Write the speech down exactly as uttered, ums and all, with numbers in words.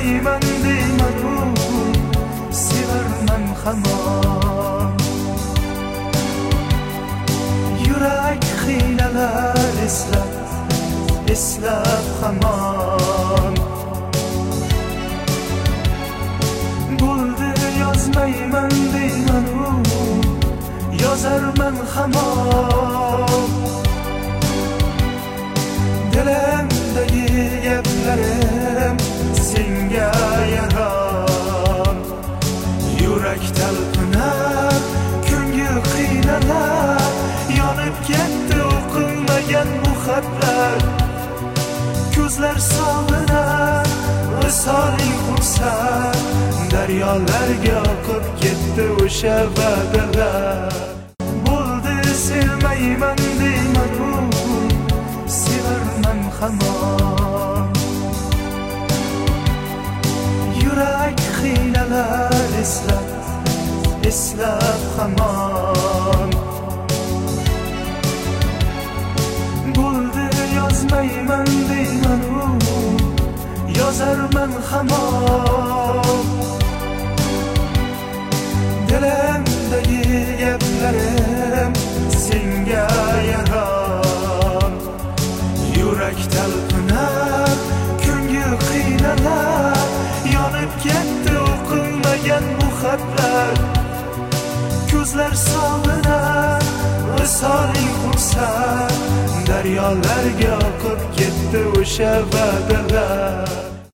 sevmayman deymanu, sevarman hamon. Yurak qiynalar eslab, eslab hamon. Bo'ldi yozmayman deymanu, yozarman hamon. Dilimdagi gaplarim senga yaron. Yurak talpinar, ko'ngil qiynalar, yonib ketdi o'qilmagan bu xatlar. Ko'zlar sog'inar, visoling xursand, daryolarga oqib ketdi o'sha va'dalar. Bo'ldi sevmayman deymanu, sevarman hamon. Yurak qiynalar eslab, eslab hamon. Bo'ldi yozmayman deymanu, yozarman hamon. Dilimdagi gaplarim senga yaron. Yurak talpinar, ko'ngil qiynalar, yonib ketdi o'qilmagan bu xatlar. Ko'zlar sog'inar, visoling xursand, daryolarga oqib ketdi o'sha va'dalar.